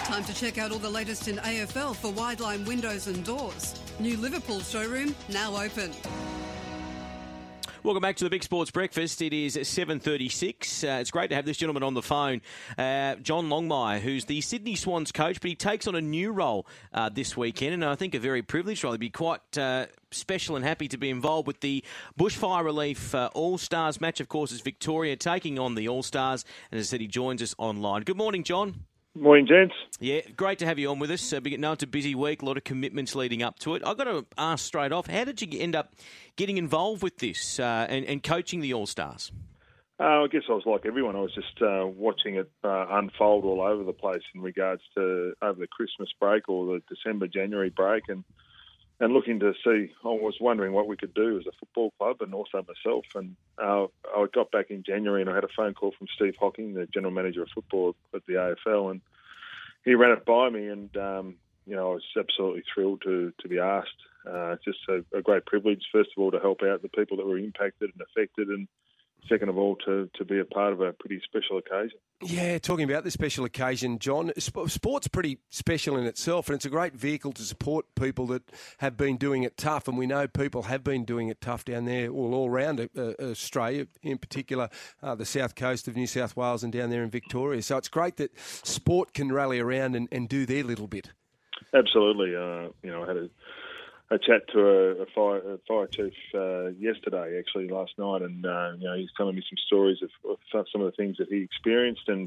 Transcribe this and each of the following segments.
Time to check out all the latest in AFL for Wideline Windows and Doors. New Liverpool showroom now open. Welcome back to the Big Sports Breakfast. It is 7:36. It's great to have this gentleman on the phone, John Longmire, who's the Sydney Swans coach, but he takes on a new role this weekend, and I think a very privileged role. He'd be quite special and happy to be involved with the Bushfire Relief All-Stars match. Of course, is Victoria taking on the All-Stars, and as I said, he joins us online. Good morning, John. Morning, gents. Yeah, great to have you on with us. We know it's a busy week, a lot of commitments leading up to it. I've got to ask straight off, how did you end up getting involved with this and coaching the All-Stars? I guess I was like everyone. I was just watching it unfold all over the place in regards to over the Christmas break or the December, January break and looking to see, I was wondering what we could do as a football club and also myself. And I got back in January and I had a phone call from Steve Hocking, the General Manager of Football at the AFL, and he ran it by me and, I was absolutely thrilled to be asked. Just a great privilege, first of all, to help out the people that were impacted and affected, and second of all, to be a part of a pretty special occasion. Yeah, talking about this special occasion, John, sport's pretty special in itself, and it's a great vehicle to support people that have been doing it tough, and we know people have been doing it tough down there all around Australia, in particular the south coast of New South Wales and down there in Victoria. So it's great that sport can rally around and do their little bit. Absolutely. I had a chat to a fire chief yesterday, actually last night, and he's telling me some stories of some of the things that he experienced, and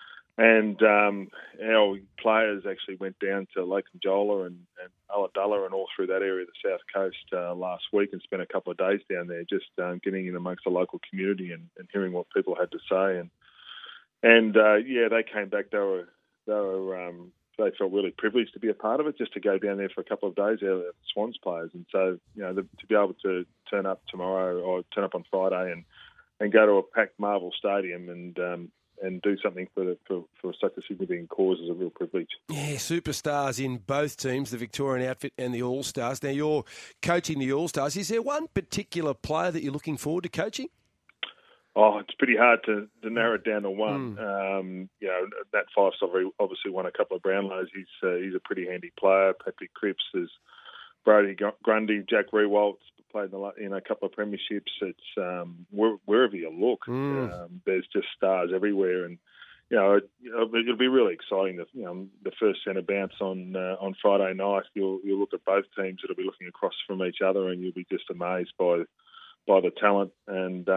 our players actually went down to Lake Conjola and Ulladulla and all through that area of the south coast last week and spent a couple of days down there, just getting in amongst the local community and hearing what people had to say, and they came back. They felt really privileged to be a part of it, just to go down there for a couple of days, our Swans players. And so, to be able to turn up tomorrow or turn up on Friday and go to a packed Marvel Stadium and do something for such a significant cause is a real privilege. Yeah, superstars in both teams, the Victorian outfit and the All-Stars. Now, you're coaching the All-Stars. Is there one particular player that you're looking forward to coaching? Oh, it's pretty hard to narrow it down to one. That Five-Star obviously won a couple of Brownlows. He's a pretty handy player. Patrick Cripps, there's Brody Grundy, Jack Rewalt's played in a couple of premierships. It's wherever you look, there's just stars everywhere, and it'll be really exciting. The first centre bounce on Friday night. You'll look at both teams that'll be looking across from each other, and you'll be just amazed by the talent, and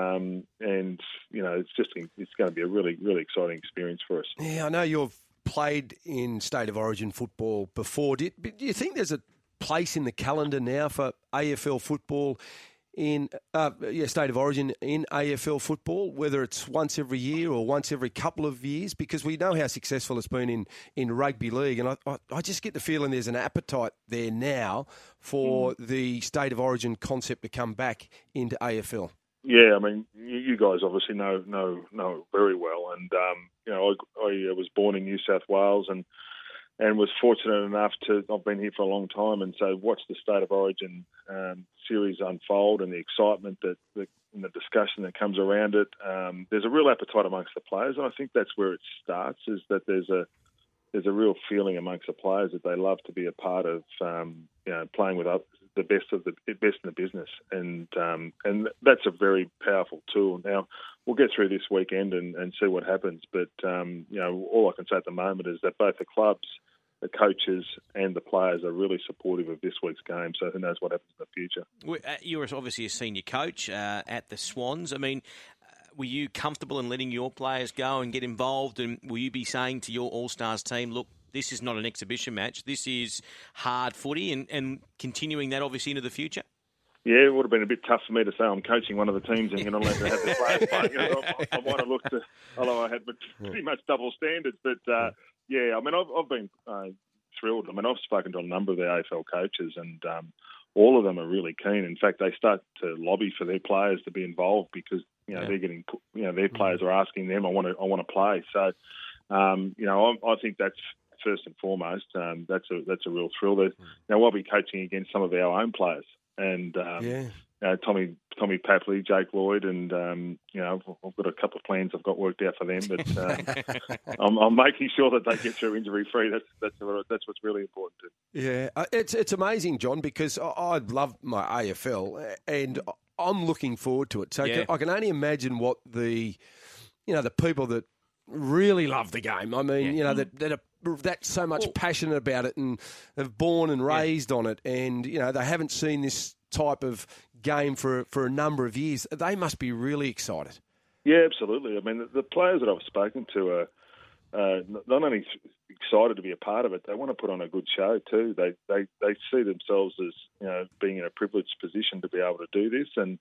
it's going to be a really, really exciting experience for us. Yeah, I know you've played in State of Origin football before. Do you think there's a place in the calendar now for AFL football in State of Origin in AFL football, whether it's once every year or once every couple of years? Because we know how successful it's been in rugby league, and I just get the feeling there's an appetite there now for the State of Origin concept to come back into AFL. Yeah, I mean, you guys obviously know very well, and I was born in New South Wales and was fortunate enough I've been here for a long time, and so watched the State of Origin series unfold and the excitement and the discussion that comes around it. There's a real appetite amongst the players, and I think that's where it starts, is that there's a real feeling amongst the players that they love to be a part of playing with the best in the business, and that's a very powerful tool. Now, we'll get through this weekend and see what happens, but all I can say at the moment is that both the clubs, the coaches and the players are really supportive of this week's game, so who knows what happens in the future. You're obviously a senior coach at the Swans. I mean, were you comfortable in letting your players go and get involved, and will you be saying to your All-Stars team, look, this is not an exhibition match, this is hard footy, and continuing that obviously into the future? Yeah, it would have been a bit tough for me to say I'm coaching one of the teams and you're not allowed to have the players play. I might have looked at, although I had pretty much double standards, but I mean, I've been thrilled. I mean, I've spoken to a number of the AFL coaches, and all of them are really keen. In fact, they start to lobby for their players to be involved because they're getting, their players are asking them, I want to play. So, I think that's first and foremost. That's a real thrill. Now, we'll be coaching against some of our own players, and Tommy Papley, Jake Lloyd, and I've got a couple of plans I've got worked out for them. But I'm making sure that they get through injury free. That's what's really important too. Yeah, it's amazing, John, because I love my AFL and I'm looking forward to it. So I can only imagine what the people that really love the game. I mean, that are that's so much passionate about it and have born and raised on it, and they haven't seen this type of game for a number of years. They must be really excited. Yeah, absolutely. I mean, the players that I've spoken to are not only excited to be a part of it, they want to put on a good show too. They see themselves as being in a privileged position to be able to do this, and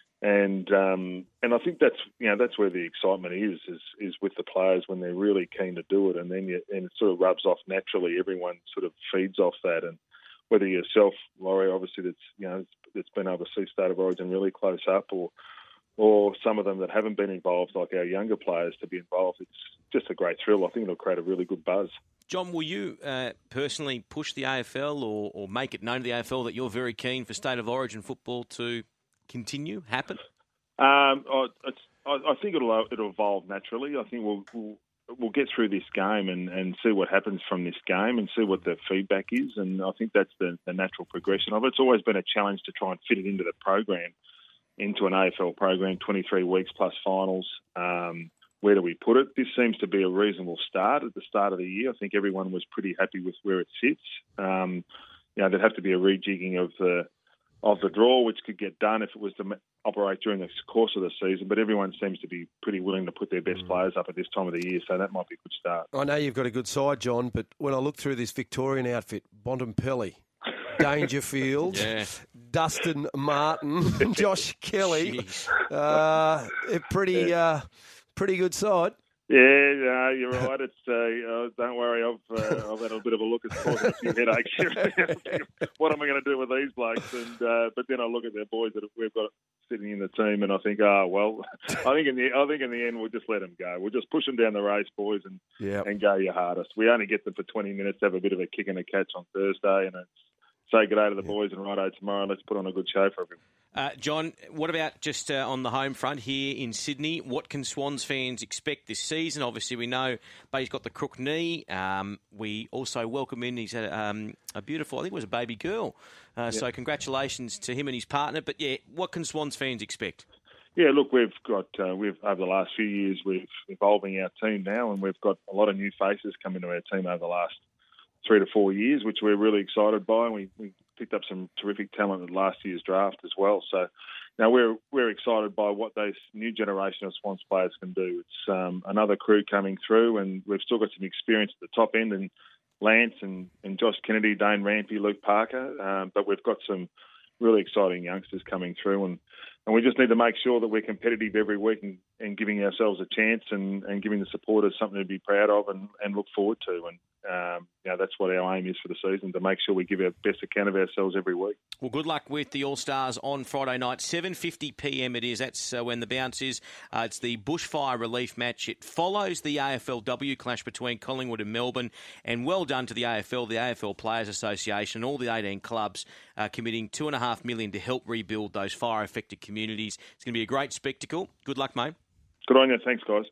I think that's where the excitement is with the players when they're really keen to do it, and then it sort of rubs off naturally. Everyone sort of feeds off that, and whether yourself, Laurie, obviously that's been able to see State of Origin really close up, or some of them that haven't been involved, like our younger players, to be involved, it's just a great thrill. I think it'll create a really good buzz. John, will you personally push the AFL or make it known to the AFL that you're very keen for State of Origin football to continue, happen? I think it'll evolve naturally. I think we'll get through this game and see what happens from this game and see what the feedback is. And I think that's the natural progression of it. It's always been a challenge to try and fit it into the program, into an AFL program, 23 weeks plus finals. Where do we put it? This seems to be a reasonable start at the start of the year. I think everyone was pretty happy with where it sits. There'd have to be a rejigging of the draw, which could get done if it was to operate during the course of the season. But everyone seems to be pretty willing to put their best players up at this time of the year, so that might be a good start. I know you've got a good side, John, but when I look through this Victorian outfit, Bontempelli, Dangerfield, Dustin Martin, Josh Kelly, pretty good side. Yeah, you're right. It's don't worry. I've had a bit of a look. It's causing a few headaches here. What am I going to do with these blokes? But then I look at the boys that we've got sitting in the team, and I think, I think in the end we'll just let them go. We'll just push them down the race, boys, and go your hardest. We only get them for 20 minutes, have a bit of a kick and a catch on Thursday, and say good day to the boys and righto tomorrow. Let's put on a good show for everyone. John, what about just on the home front here in Sydney? What can Swans fans expect this season? Obviously, we know Bay's got the crook knee. We also welcome in, he's had a beautiful, I think it was a baby girl. So congratulations to him and his partner. But, what can Swans fans expect? Yeah, look, we've over the last few years, we're evolving our team now, and we've got a lot of new faces come into our team over the last 3 to 4 years, which we're really excited by. And we picked up some terrific talent at last year's draft as well. So now we're excited by what those new generation of Swans players can do. It's another crew coming through, and we've still got some experience at the top end, and Lance and Josh Kennedy, Dane Rampy, Luke Parker. But we've got some really exciting youngsters coming through, and we just need to make sure that we're competitive every week and giving ourselves a chance and giving the supporters something to be proud of and look forward to. And that's what our aim is for the season, to make sure we give our best account of ourselves every week. Well, good luck with the All-Stars on Friday night. 7:50pm it is. That's when the bounce is. It's the bushfire relief match. It follows the AFLW clash between Collingwood and Melbourne. And well done to the AFL, the AFL Players Association, all the 18 clubs committing $2.5 million to help rebuild those fire-affected communities. It's going to be a great spectacle. Good luck, mate. Good on you. Thanks, guys.